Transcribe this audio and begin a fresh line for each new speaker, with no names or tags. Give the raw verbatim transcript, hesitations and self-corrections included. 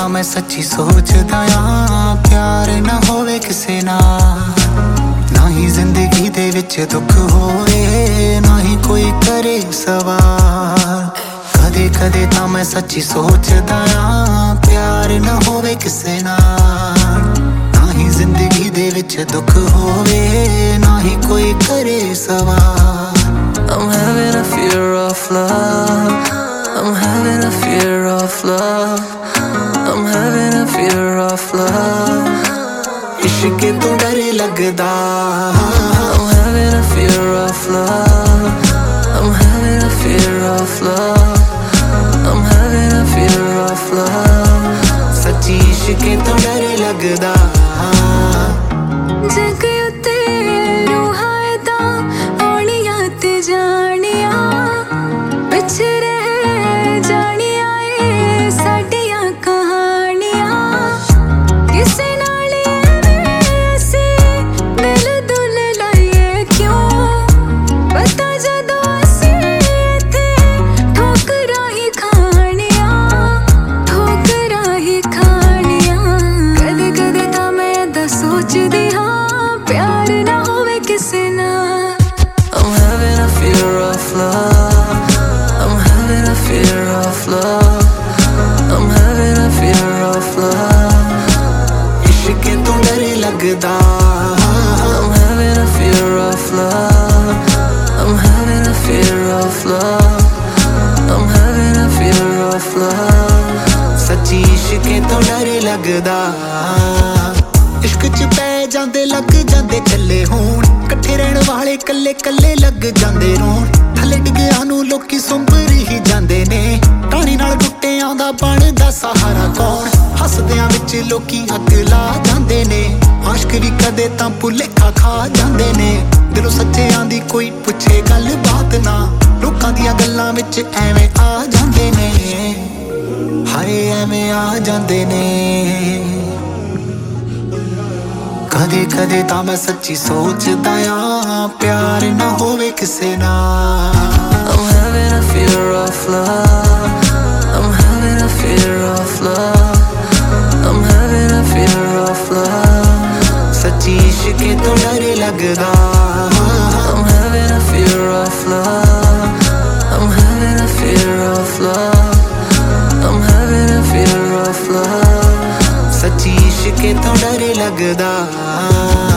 ਤਾਂ ਮੈਂ ਸੱਚੀ ਸੋਚਦਾ ਆਂ ਪਿਆਰ ਨਾ ਹੋਵੇ ਕਿਸੇ ਨਾਲ, ਨਾ ਹੀ ਜ਼ਿੰਦਗੀ ਦੇ ਵਿੱਚ ਦੁੱਖ ਹੋਵੇ, ਨਾ ਹੀ ਕੋਈ ਕਰੇ ਸਵਾਲ। ਕਦੇ ਕਦੇ ਤਾਂ ਮੈਂ ਸੱਚੀ ਸੋਚਦਾ ਆਂ ਪਿਆਰ ਨਾ ਹੋਵੇ ਕਿਸੇ ਨਾਲ, ਨਾ ਹੀ ਜ਼ਿੰਦਗੀ ਦੇ ਵਿੱਚ ਦੁੱਖ ਹੋਵੇ, ਨਾ ਹੀ ਕੋਈ ਕਰੇ ਸਵਾਲ।
I'm having a fear of love, I'm having a fear of love, I'm having a fear of love।
इश्क तो डर लगदा,
I'm having a fear of love, I'm having a fear of love, I'm having a fear of love।
सच्ची इश्क तो डर लगदा।
जग उत्ते रूहां दा आउणियां ते जाणियां, पिछे रह जाणियां ए साडियां कहानियां। किसे नाल एवें असीं दिल दुल लाइए क्यों, पता जदों असीं इत्थे ठोकरां ही खाणियां, ठोकरां ही खाणियां। कदे कदे तां मैं इदां सोचदी हां प्यार ना होवे किसे नाल।
I'm having a fear of love, I'm having a fear of love, I'm having a fear of love।
इश्क तो डर लगदा,
I'm having a fear of love, I'm having a fear of love, I'm having a fear of love।
सच्ची इश्क तो डर लगदा। इश्क च पै जांदे लग जांदे चले होण, कट्ठे रहण वाले कल्ले कल्ले लग जांदे रोण। थल्ले डिग्गियां नूं लोकी सुंबर ही जांदे ने, टाणी नाल टुੱਟਿਆਂ दा ਬਣਦਾ सहारा कौन। हसदियां विच लोकी अग ला जांदे ने, आशिक भी कदे तां भुलेखा खा जांदे ने। दिलों सच्चेयां दी कोई पुछे गल बात ना, लोकां दियां गल्लां विच एवें आ जांदे ने, हाय एवें आ जांदे ने। कदे कदे तां मैं सच्ची सोचदा ਆਂ प्यार ना होवे किसे नाल।
I'm having a fear of love, I'm having a fear of love, I'm having a fear of love।
सच्ची इश्क तो डर लगदा,
I'm having a fear of love, I'm having a fear of love, I'm having a fear of love।
सच्ची इश्क तो डर लगदा।